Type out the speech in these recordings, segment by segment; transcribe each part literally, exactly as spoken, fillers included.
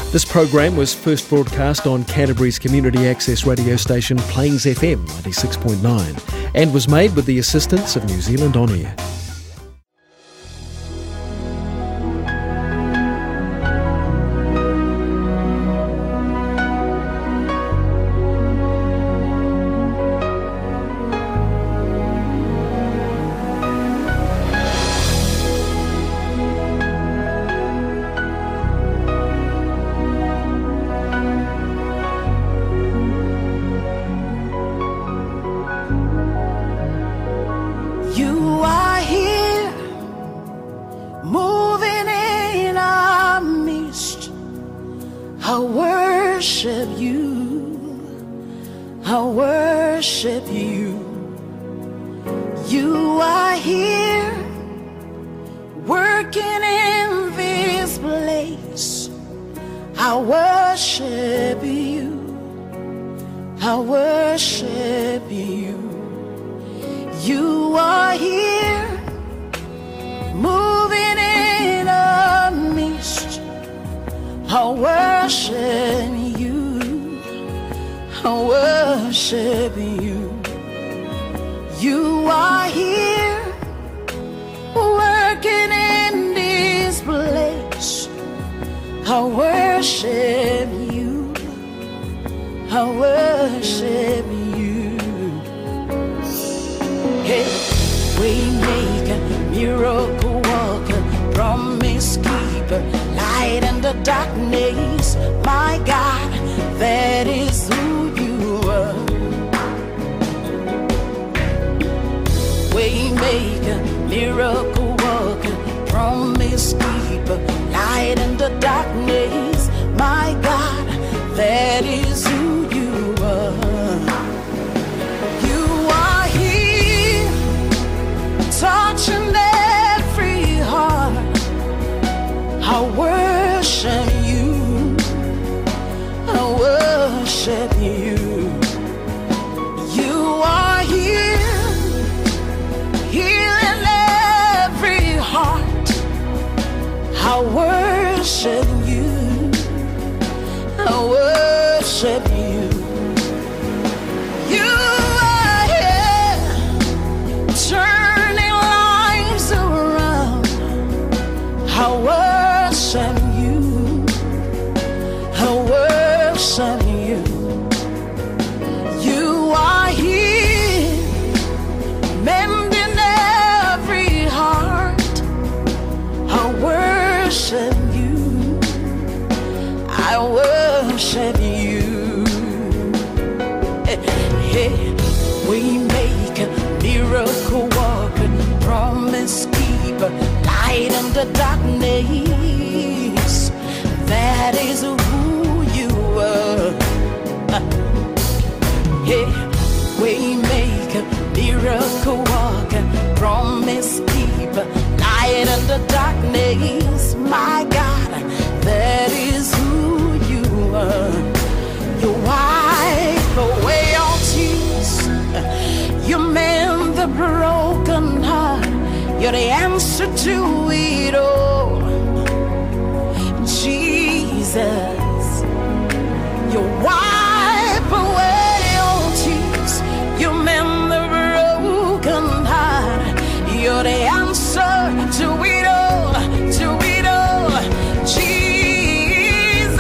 This program was first broadcast on Canterbury's community access radio station Plains F M ninety-six point nine and was made with the assistance of New Zealand On Air. You are here, moving in our midst. I worship you, I worship you. You are here, working in this place. I worship you, I worship you. You are here, moving in our midst. I worship you, I worship you. You are here, working in this place. I worship you, I worship you. Hey, Waymaker, miracle worker, promise keeper, light in the darkness. My God, that is who you are. Waymaker, miracle worker, promise keeper, light in the darkness. My God, that is who you are. Touching every heart, I worship you, I worship you. You are here, healing every heart. I worship you, I worship you. You are here, turning around. I worship you, I worship you. You are here, mending every heart. I worship you, I worship you. Hey, we make a miracle worker, promise keeper, light in the darkness. That is who you are. Hey, we make a miracle worker, promise keeper, light in the darkness. My God, that is who you are. You wipe away all tears, you mend the broken heart. You're the answer to it all, Jesus. You wipe away all tears, you mend the broken heart. You're the answer to it all, to it all, Jesus.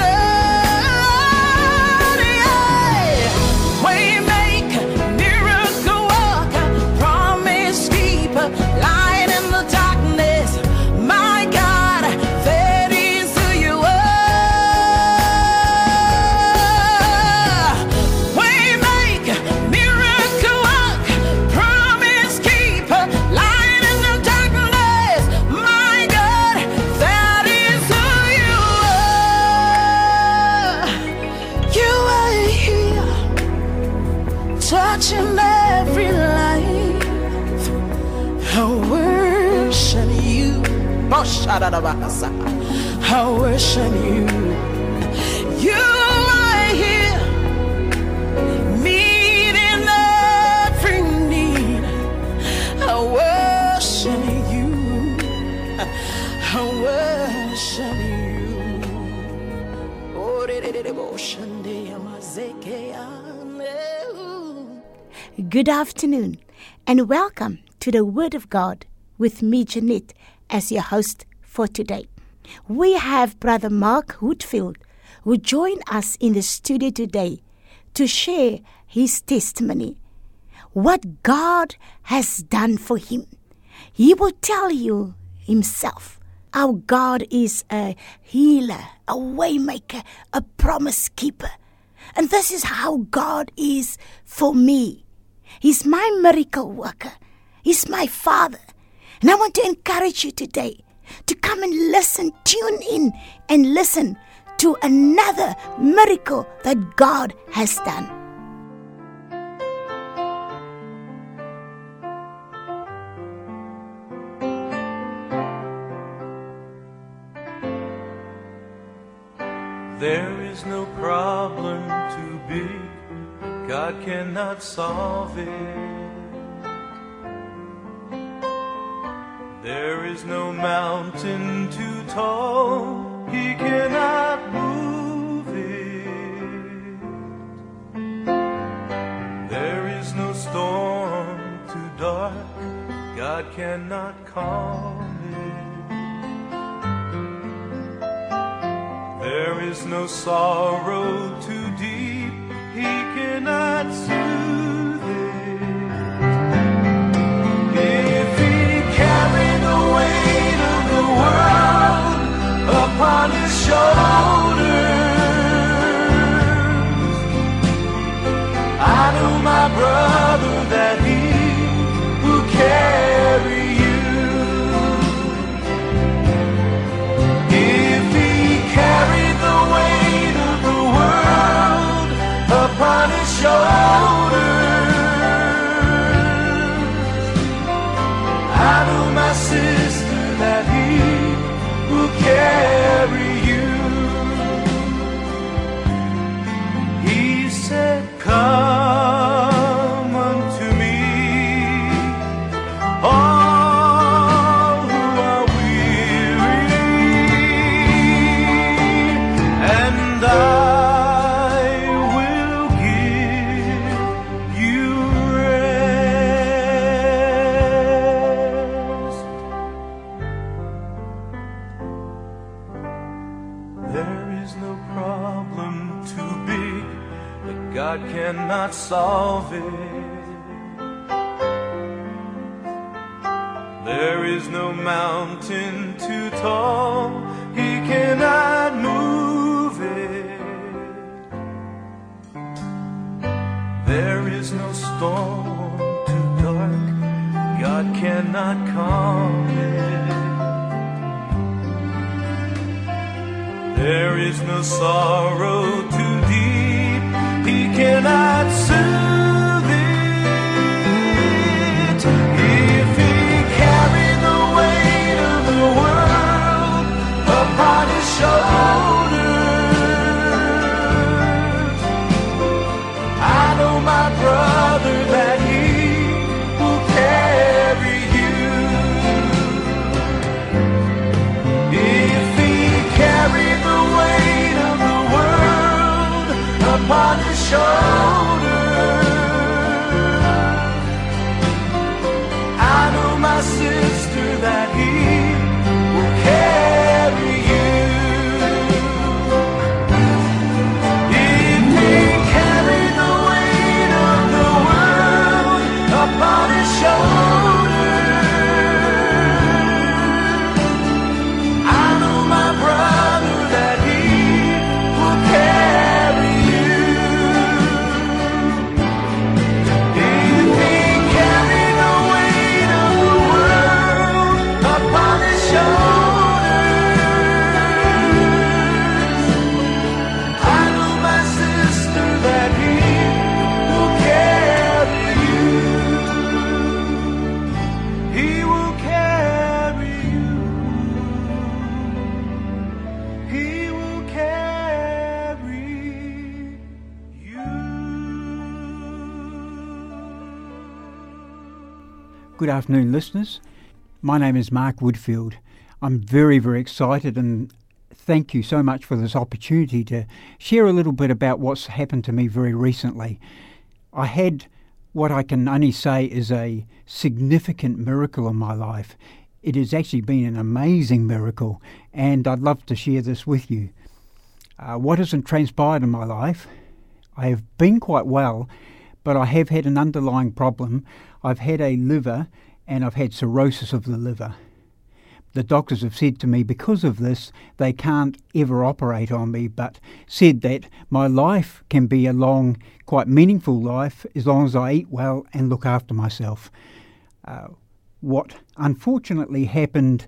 Yeah. Waymaker, miracle worker, promise keeper, light in the darkness. My God, that is who you are. Waymaker, miracle worker, promise keeper, light in the darkness. My God, that is who you are. You are here, touching every life. I worship you. I worship you. You are here, meeting every need. I worship you. I worship you. Good afternoon and welcome to the Word of God with me, Jeanette, as your host for today. We have Brother Mark Woodfield who joined us in the studio today to share his testimony, what God has done for him. He will tell you himself. Our God is a healer, a waymaker, a promise keeper. And this is how God is for me. He's my miracle worker. He's my Father. And I want to encourage you today to come and listen, tune in and listen to another miracle that God has done. There is no problem too big, God cannot solve it. There is no mountain too tall, He cannot move it. There is no storm too dark, God cannot calm it. There is no sorrow too deep, He cannot soothe it. If He carried the weight of the world upon His shoulders, I know, my brother, that He will carry you. If He carried the weight of the world upon His shoulders, I know, my sister, that He will carry you. He said, come unto me, all who are weary, and I will give you rest. There is no problem too big that God cannot solve it. There is no mountain too tall, He cannot move it. There is no storm too dark, God cannot calm it. There is no sorrow too deep, He cannot soothe it. If He carried the weight of the world upon His shoulders, I know, my brother, that He will carry you. If He carried the weight of the world upon His shoulders, I know, my sister, that He will carry you. If He carried the weight of the world upon His shoulders, I know, my brother, that He will carry you. If He carried the weight of the world upon His shoulders, I know, my sister, that He will carry you. He will carry you. He will carry you. Good afternoon, listeners. My name is Mark Woodfield. I'm very, very excited and thank you so much for this opportunity to share a little bit about what's happened to me very recently. I had what I can only say is a significant miracle in my life. It has actually been an amazing miracle, and I'd love to share this with you. Uh, what hasn't transpired in my life? I have been quite well, but I have had an underlying problem. I've had a liver, and I've had cirrhosis of the liver. The doctors have said to me, because of this, they can't ever operate on me, but said that my life can be a long, quite meaningful life as long as I eat well and look after myself. Uh, what unfortunately happened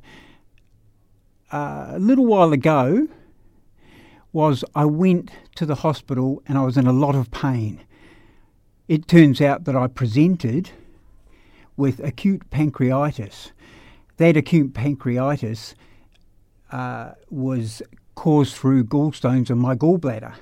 uh, a little while ago was I went to the hospital and I was in a lot of pain. It turns out that I presented with acute pancreatitis. That acute pancreatitis uh, was caused through gallstones in my gallbladder.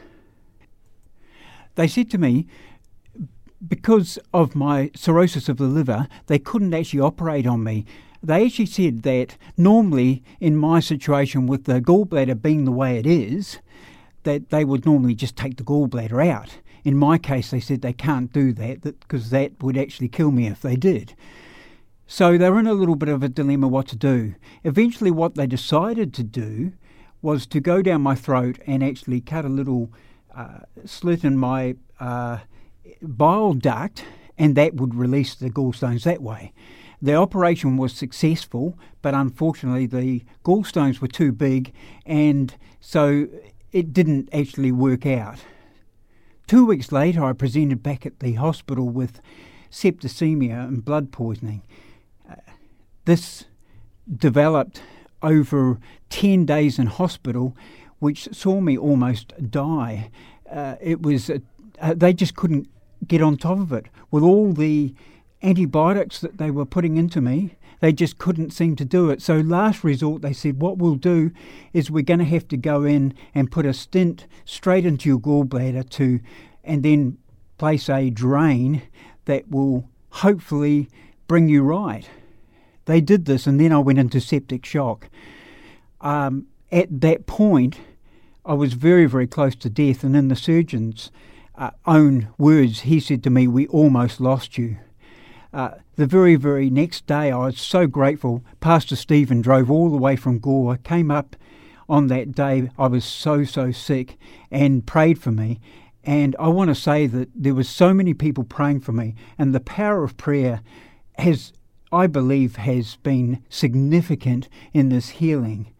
They said to me, because of my cirrhosis of the liver, they couldn't actually operate on me. They actually said that normally in my situation with the gallbladder being the way it is, that they would normally just take the gallbladder out. In my case, they said they can't do that because that, that would actually kill me if they did. So they were in a little bit of a dilemma what to do. Eventually what they decided to do was to go down my throat and actually cut a little uh, slit in my uh, bile duct, and that would release the gallstones that way. The operation was successful, but unfortunately the gallstones were too big, and so it didn't actually work out. Two weeks later I presented back at the hospital with septicemia and blood poisoning. This developed over ten days in hospital, which saw me almost die. Uh, it was uh, uh, they just couldn't get on top of it. With all the antibiotics that they were putting into me, they just couldn't seem to do it. So last resort, they said, what we'll do is we're going to have to go in and put a stent straight into your gallbladder to, and then place a drain that will hopefully bring you right. They did this, and then I went into septic shock. Um, at that point, I was very, very close to death, and in the surgeon's uh, own words, he said to me, we almost lost you. Uh, the very, very next day, I was so grateful. Pastor Stephen drove all the way from Gore, came up on that day. I was so, so sick, and prayed for me. And I want to say that there were so many people praying for me, and the power of prayer has, I believe, has been significant in this healing.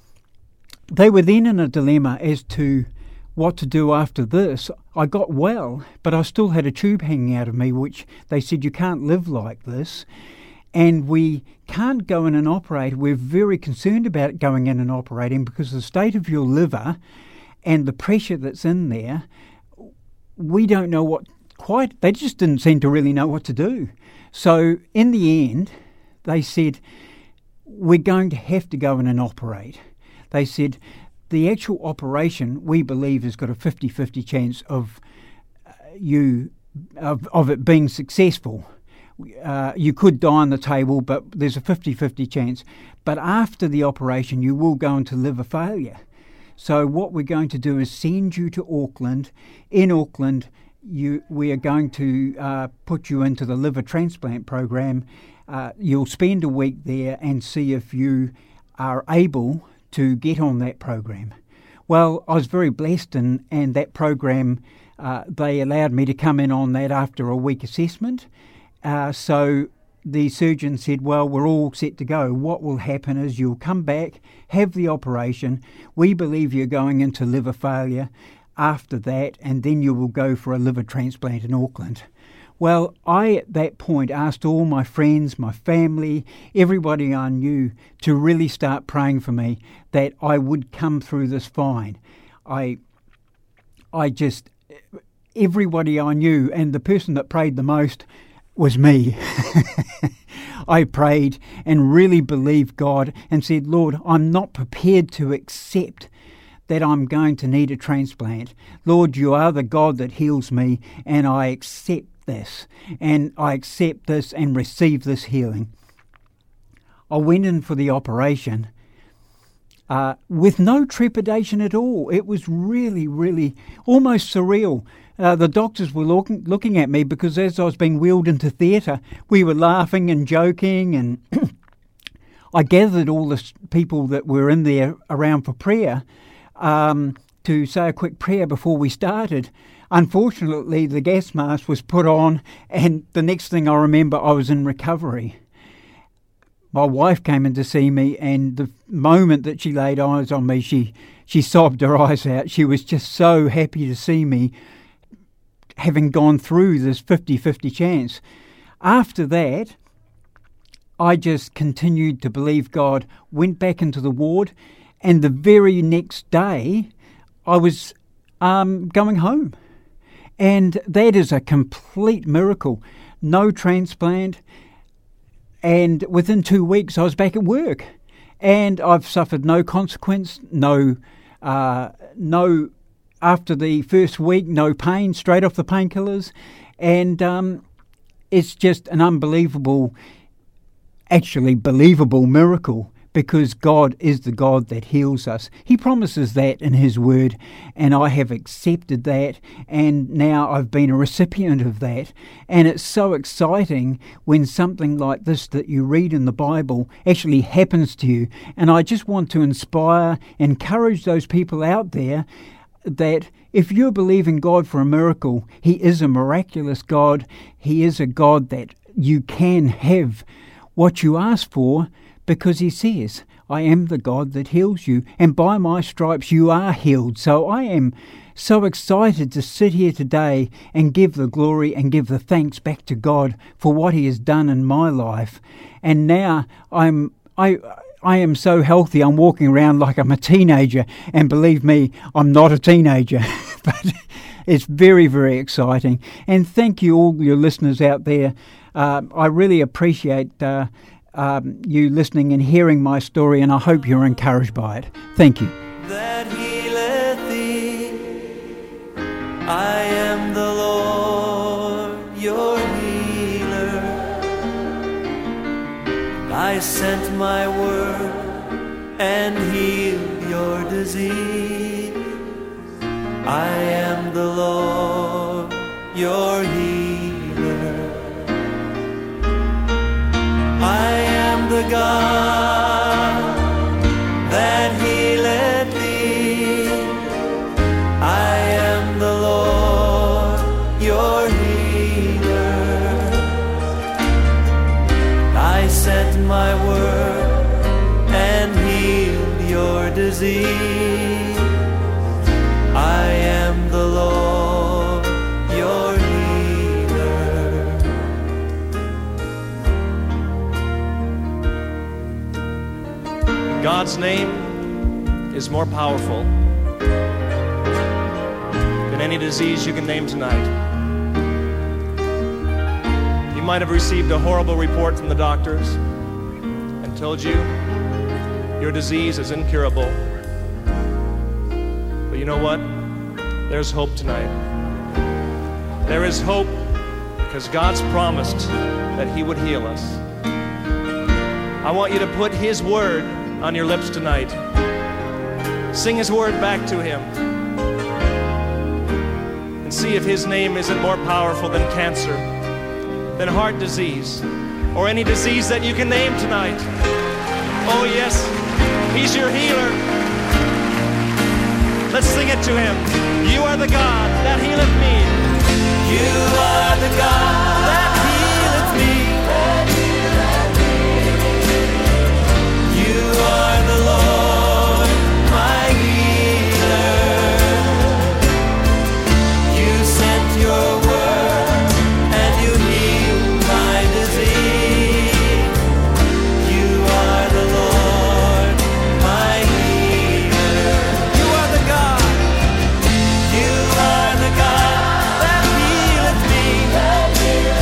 They were then in a dilemma as to what to do after this. I got well, but I still had a tube hanging out of me, which they said, you can't live like this, and we can't go in and operate. We're very concerned about going in and operating because the state of your liver and the pressure that's in there, we don't know what quite, they just didn't seem to really know what to do. So in the end, they said, we're going to have to go in and operate. They said, the actual operation, we believe, has got a fifty-fifty chance of uh, you of, of it being successful. Uh, you could die on the table, but there's a fifty-fifty chance. But after the operation, you will go into liver failure. So what we're going to do is send you to Auckland. In Auckland, you we are going to uh, put you into the liver transplant program. Uh, you'll spend a week there and see if you are able to get on that program. Well, I was very blessed, and, and that program, uh, they allowed me to come in on that after a week assessment. Uh, so the surgeon said, well, we're all set to go. What will happen is you'll come back, have the operation. We believe you're going into liver failure after that, and then you will go for a liver transplant in Auckland. Well, I at that point asked all my friends, my family, everybody I knew to really start praying for me that I would come through this fine. I, I just, everybody I knew, and the person that prayed the most was me. I prayed and really believed God and said, Lord, I'm not prepared to accept that I'm going to need a transplant. Lord, you are the God that heals me, and I accept this, and I accept this and receive this healing. I went in for the operation. uh, with no trepidation at all. It was really, really almost surreal. Uh, the doctors were looking, looking at me because as I was being wheeled into theatre, we were laughing and joking, and I gathered all the people that were in there around for prayer um, to say a quick prayer before we started. Unfortunately, the gas mask was put on, and the next thing I remember, I was in recovery. My wife came in to see me, and the moment that she laid eyes on me, she, she sobbed her eyes out. She was just so happy to see me, having gone through this fifty-fifty chance. After that, I just continued to believe God, went back into the ward, and the very next day, I was um, going home. And that is a complete miracle. No transplant, and within two weeks I was back at work. And I've suffered no consequence, no, uh, no after the first week, no pain, straight off the painkillers. And um, it's just an unbelievable, actually believable miracle, because God is the God that heals us. He promises that in His Word, and I have accepted that, and now I've been a recipient of that. And it's so exciting when something like this that you read in the Bible actually happens to you. And I just want to inspire, encourage those people out there that if you're believing God for a miracle, He is a miraculous God. He is a God that you can have what you ask for, because He says, I am the God that heals you, and by my stripes you are healed. So I am so excited to sit here today and give the glory and give the thanks back to God for what He has done in my life. And now I'm I I am so healthy, I'm walking around like I'm a teenager, and believe me, I'm not a teenager. But it's very, very exciting. And thank you all your listeners out there. Uh, I really appreciate uh, Um, you listening and hearing my story, and I hope you're encouraged by it. Thank you. That healeth thee, I am the Lord, your healer. I sent my word and healed your disease. I am the Lord, your healer. I am the God that healeth thee. I am the Lord, your healer. I sent my word and healed your disease. I am the Lord, your healer. God's name is more powerful than any disease you can name tonight. You might have received a horrible report from the doctors and told you your disease is incurable. But you know what? There's hope tonight. There is hope because God's promised that He would heal us. I want you to put His word on your lips tonight. Sing His word back to Him and see if His name isn't more powerful than cancer, than heart disease, or any disease that you can name tonight. Oh yes, He's your healer. Let's sing it to Him. You are the God that healeth me. You are the God that healeth me. You are the Lord, my healer. You sent your word and you healed my disease. You are the Lord, my healer. You are the God. You are the God that healeth me.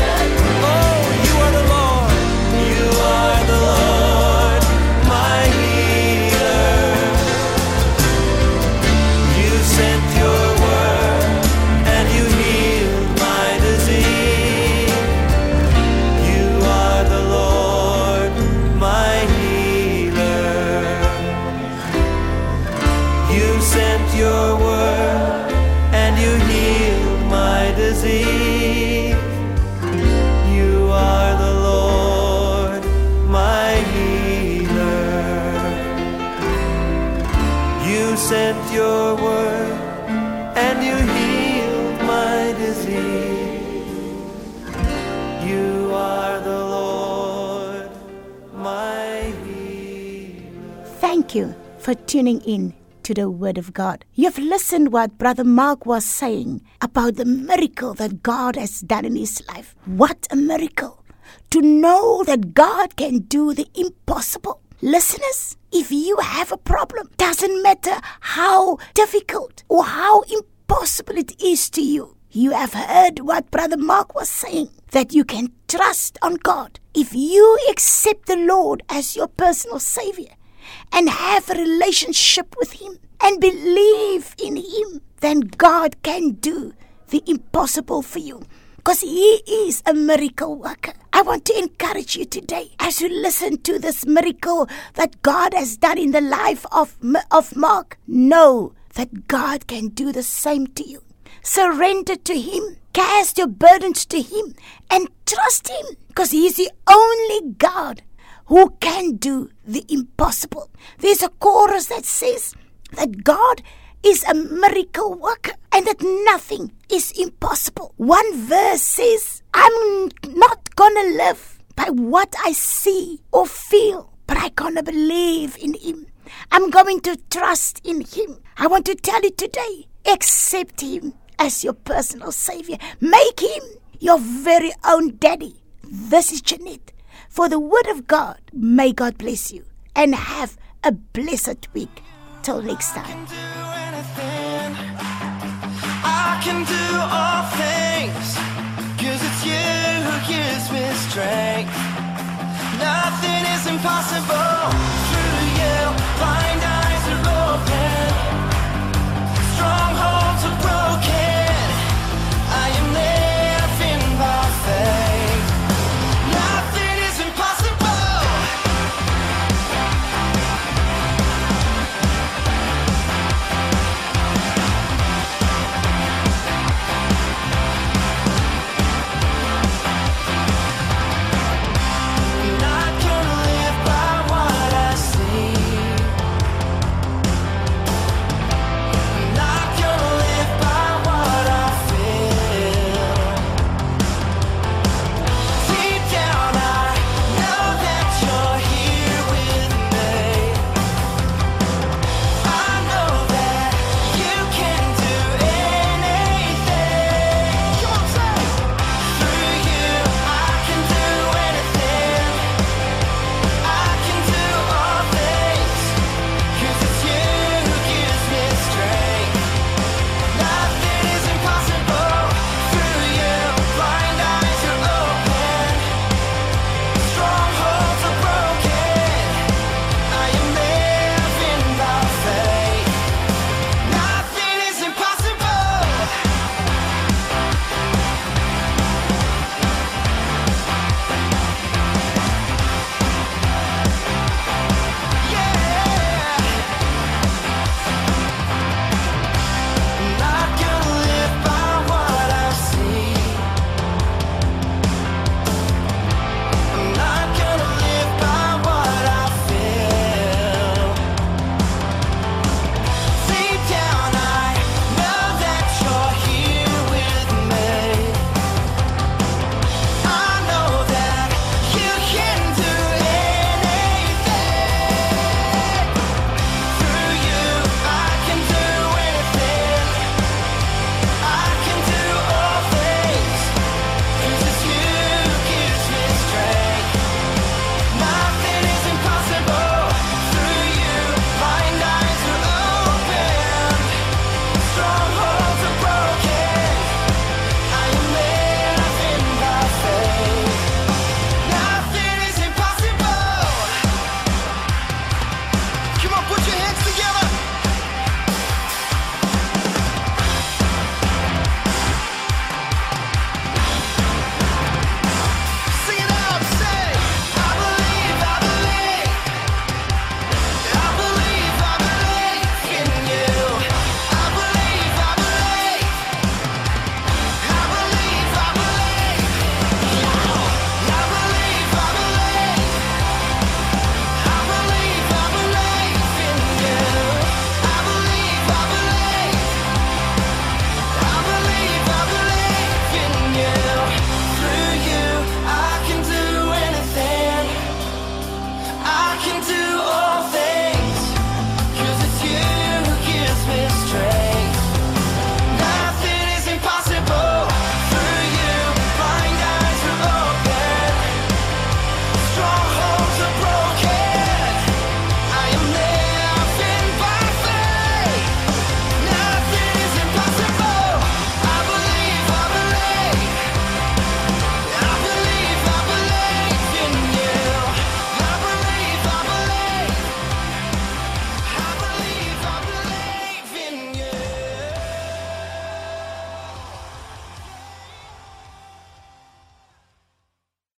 see. You are the Lord, my healer. You sent your word and you healed my disease. You are the Lord, my healer. Thank you for tuning in to the Word of God. You've listened what Brother Mark was saying about the miracle that God has done in his life. What a miracle! To know that God can do the impossible. Listeners, if you have a problem, doesn't matter how difficult or how impossible it is to you, you have heard what Brother Mark was saying, that you can trust on God. If you accept the Lord as your personal Savior and have a relationship with Him and believe in Him, then God can do the impossible for you, because He is a miracle worker. I want to encourage you today as you listen to this miracle that God has done in the life of, of Mark. Know that God can do the same to you. Surrender to Him. Cast your burdens to Him and trust Him, because He is the only God who can do the impossible. There's a chorus that says that God is a miracle worker and that nothing is impossible. One verse says, I'm not gonna live by what I see or feel, but I'm gonna believe in Him. I'm going to trust in Him. I want to tell you today, accept Him as your personal Savior. Make Him your very own daddy. This is Jeanette for the Word of God. May God bless you and have a blessed week. Till next time. I can do all things, 'cause it's you who gives me strength. Nothing is impossible.